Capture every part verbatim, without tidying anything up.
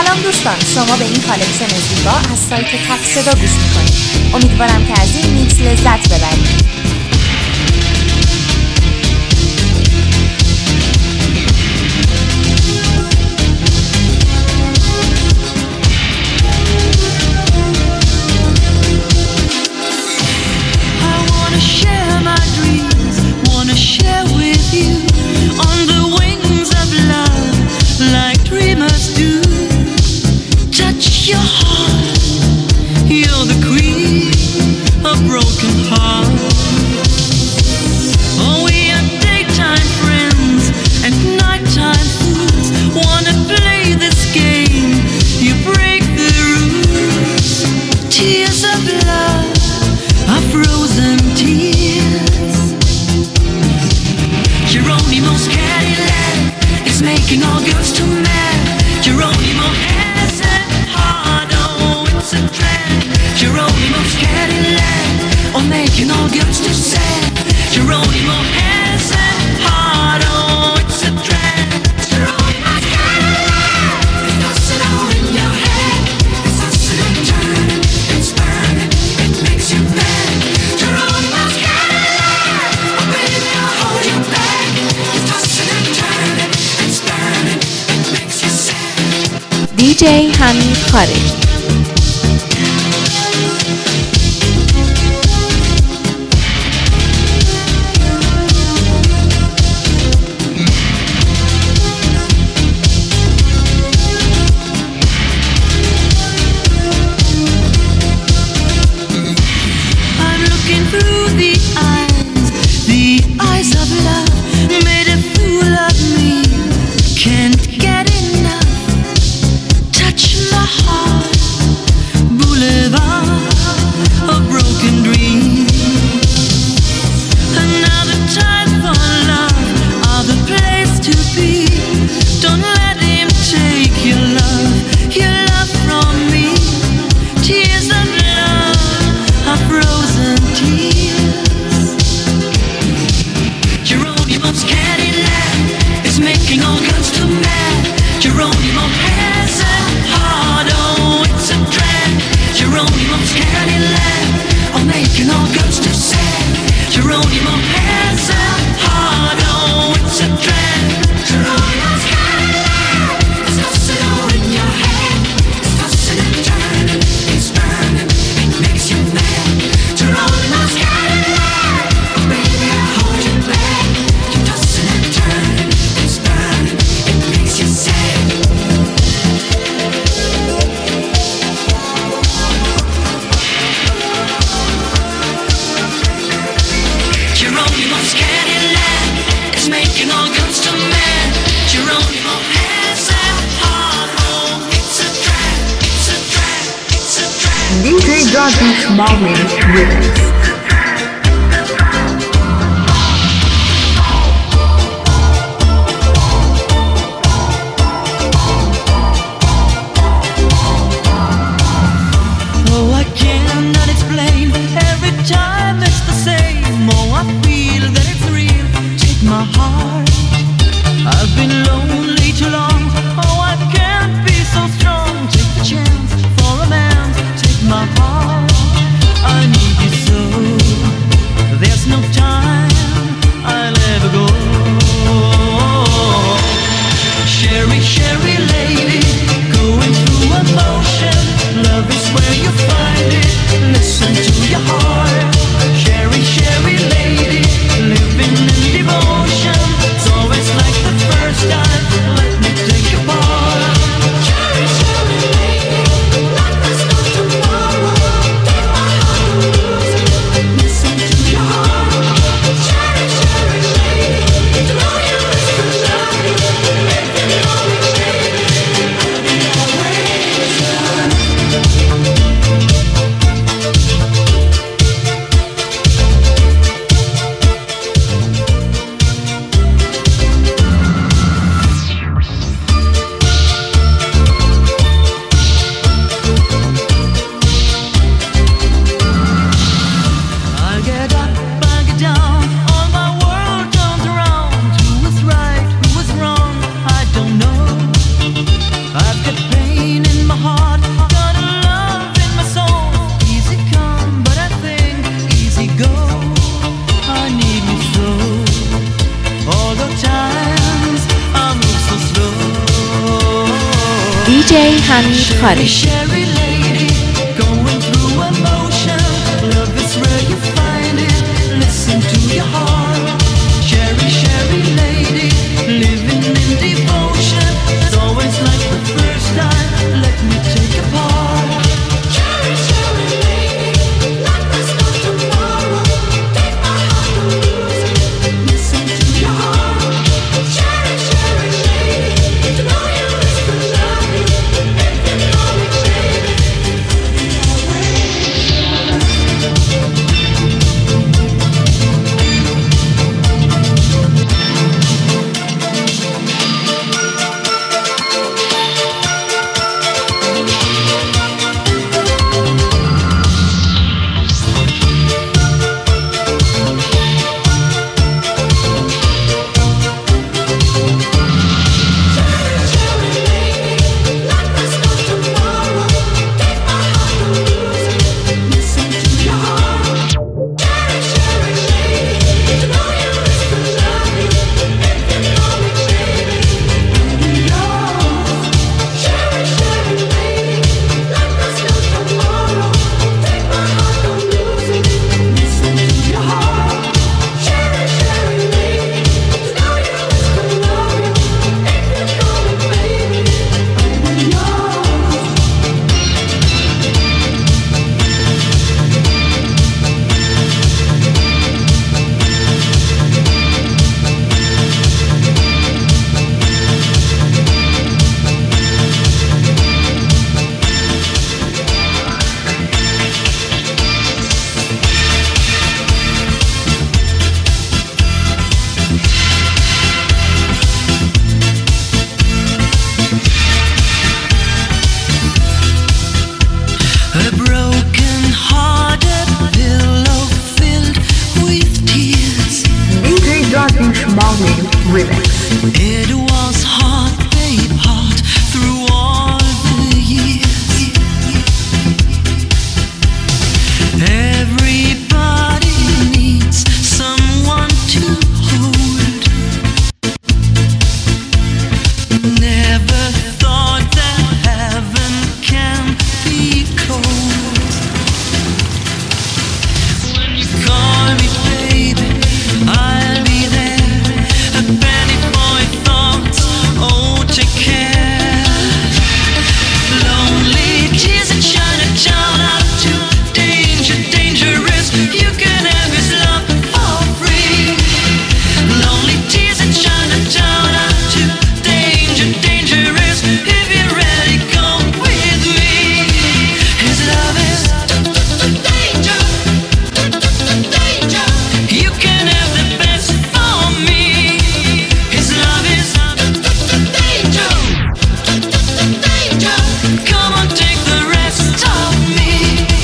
سلام دوستان، شما به این کالکشن زیبا از سایت تک صدا گوش میکنید. امیدوارم که از این میکس لذت ببرید. Share with you on the wings of love, like dreamers do. Touch your heart, you're the queen of broken hearts. Oh, we are daytime friends and nighttime fools. Wanna play this game? You break the rules. Tears of love are frozen tears. Geronimo's Cadillac is making all girls too mad. Geronimo has a heart, oh, it's a drag. Geronimo's Cadillac, oh, making all girls too sad. Geronimo has a heart, oh, it's a drag. Geronimo's Cadillac, it does it all in your head. It's tossing and turning, it's burning, it makes you mad. Geronimo's Cadillac, oh, baby, I'll hold you back. دی جی حمید خارجی. I'm looking through the eyes, the eyes of love, made a fool of me. Can't get enough. Touch my heart, boulevard of broken dreams. Another time for love, other place to be. Don't let him take your love, your love from me. Tears of love are frozen tears. Geronimo's Cadillac is making all girls too mad. Geronimo has a heart, oh, it's a drag. Geronimo's Cadillac, oh, making all girls too sad. Geronimo has a heart, oh, it's a drag. Geronimo's Cadillac, it's tossing all in your head. It's tossing and turning, it's burning, it makes you mad. Geronimo's Cadillac, oh, baby, I hold you back. You're tossing and turning, it's burning, it makes you sad. Geronimo's Cadillac is making all girls too mad. Geronimo has a heart, oh, it's a drag, it's a drag, it's a drag. دی جی Darkness Marlin Remix. Oh, I cannot explain. Every time it's the same. Oh, I feel that it's real. Take my heart. I've been lonely too long. Oh, I can't be so strong. Take the chance for a man. Take my heart. I need you so. There's no time I'll ever go. Sherry, Sherry lady, going through emotion. Love is where you find it. Listen to your heart. Sherry, Sherry lady, living in devotion. So جی حمید خالقی. Sherry lady, going through emotion. Love is where you find it. Listen to your heart. Sherry, Sherry lady, living in devotion. It's always like the first time. Let me take a part. Sherry, Sherry lady, like there's no tomorrow. Take my heart and lose it. Listen to your heart. Sherry, Sherry lady, to know you is to love you. If you know me, baby. It was hot, babe, hot through all the years. Everybody needs someone to hold. Never thought that heaven can be cold. When you call me baby, I'll be there. A penny for your thoughts, oh, take care. Lonely tears and Chinatown out to danger, dangerous. You can have his love for free. Lonely tears and Chinatown out to danger, dangerous. If you're ready, come with me. His love is danger, danger. You can have the best for me. His love is danger, danger. Come on, take the rest of me.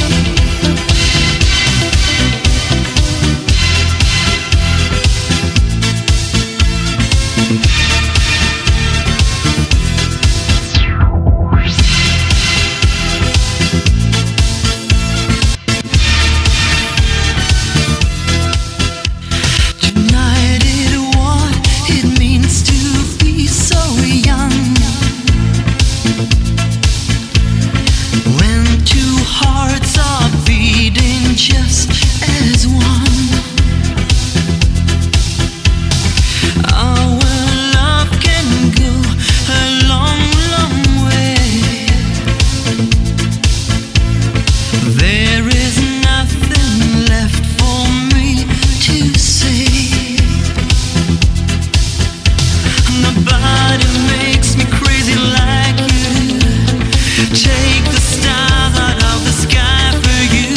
Tonight it what it means to be so young. When two hearts are beating just as one. Our love can go a long, long way. There is nothing left for me to say. Nobody makes me crazy like you do. Take the stars out of the sky for you.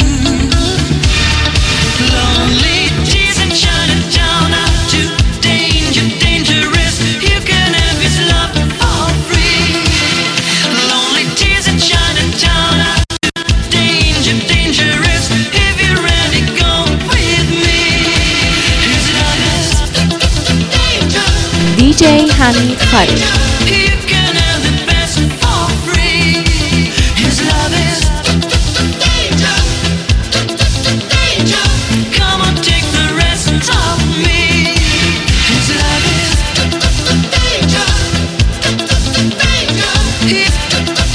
Lonely tears and Chinatown out to danger, dangerous. You can have his love for free. Lonely tears and Chinatown out to danger, dangerous. If you're ready, go with me. His love is danger. دی جی حمید خالقی. You can have the best for free. His love is danger, danger. Come on, take the rest of me. His love is danger, danger. His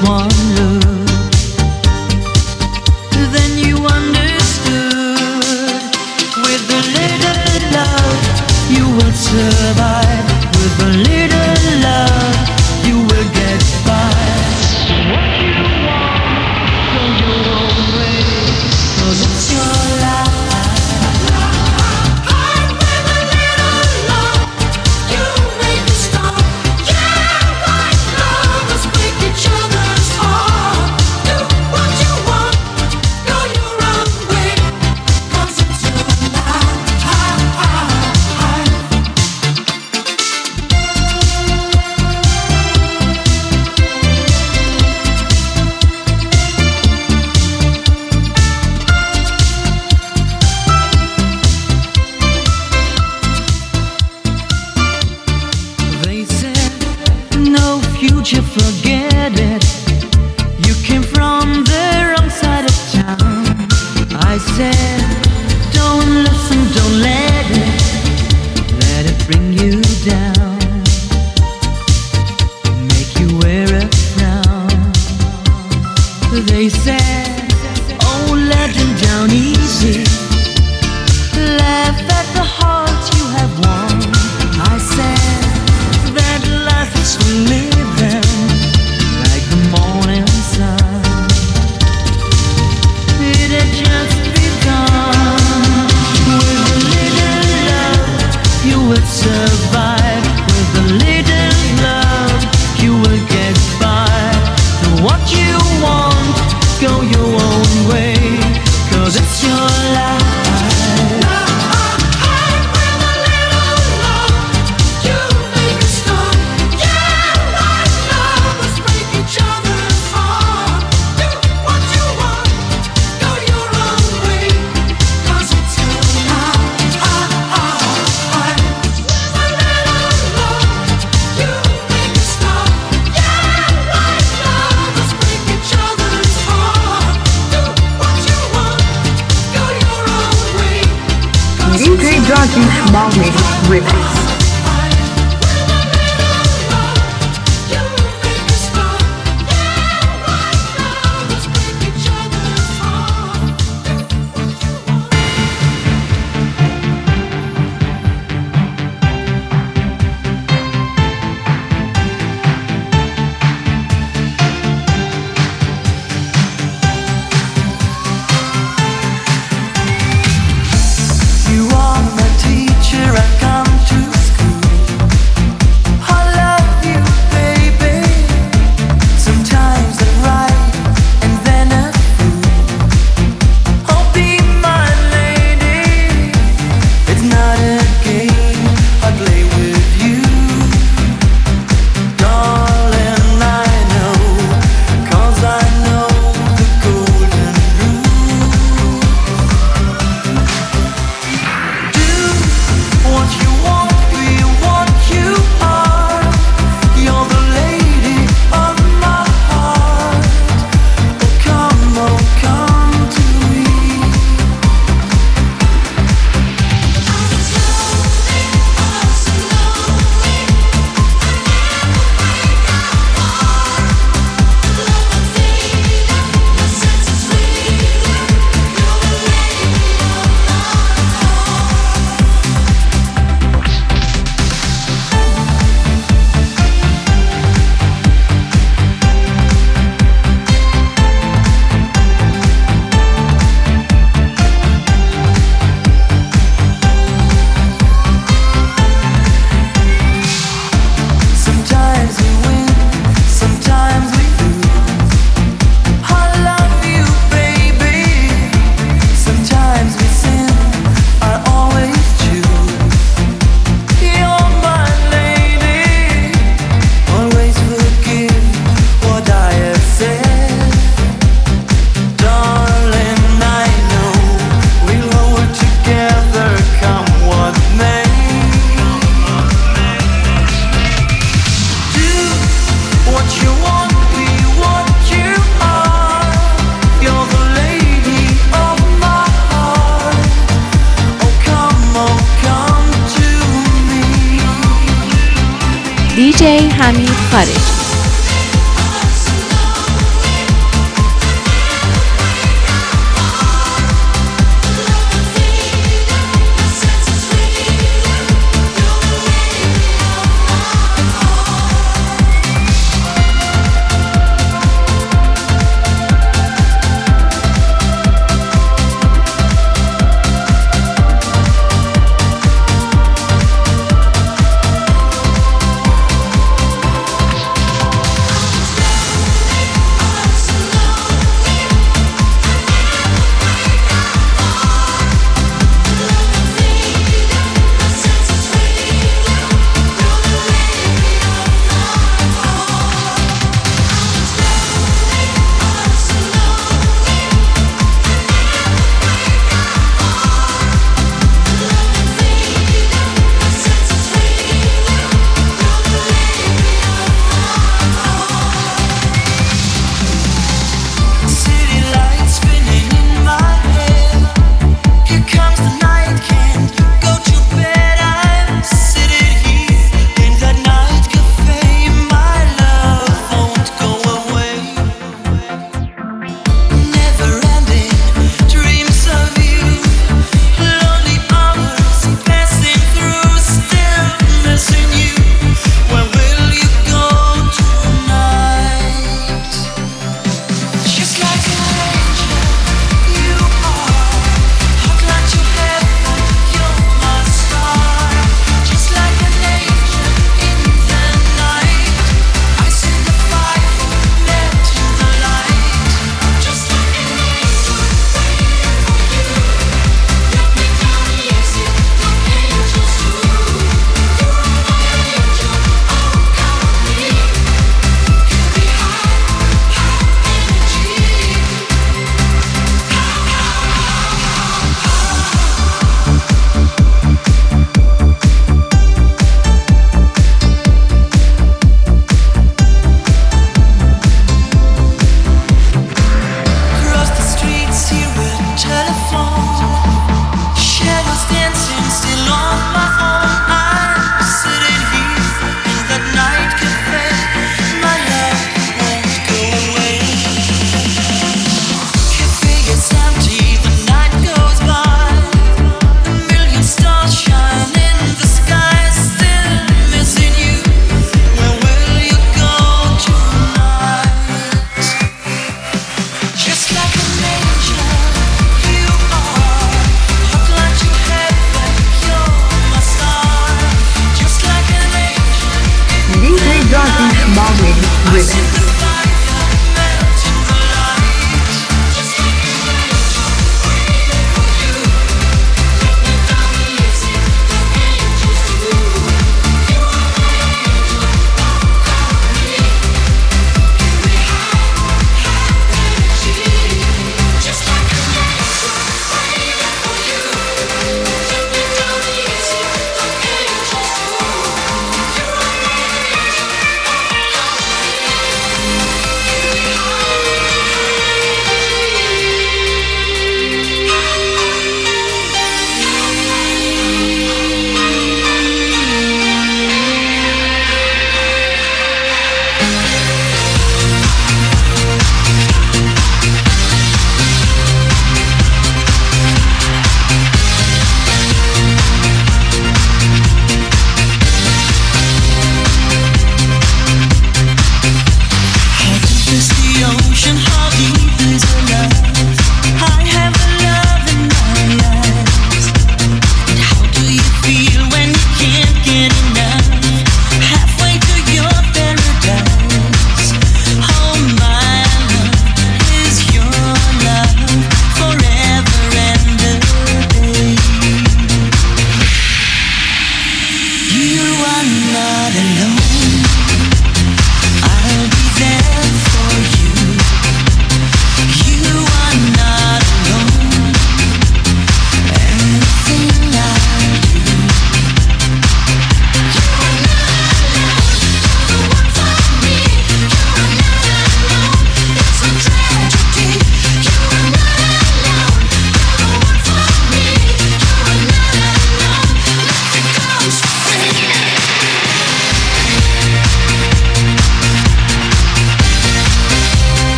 one look, then you understood. With a little love, you will survive. With a little love, you will get by. What you want, go your own way, 'cause it's your life. You forget it. You came from the wrong side of town. I said, don't listen, don't let it, let it bring you down, make you wear a frown. They said, oh, let them down easy, laugh at the heart you have won. I said, that life is for living, like the morning sun. It had just begun. With a little love, you will survive. With a little love, you will get by. Do what you want, go your own way, 'cause it's your life. D J George Malmedy Remix. دی جی حمید خارجی. Rhythm.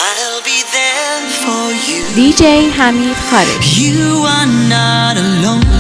دی جی حمید خارج. You are not alone.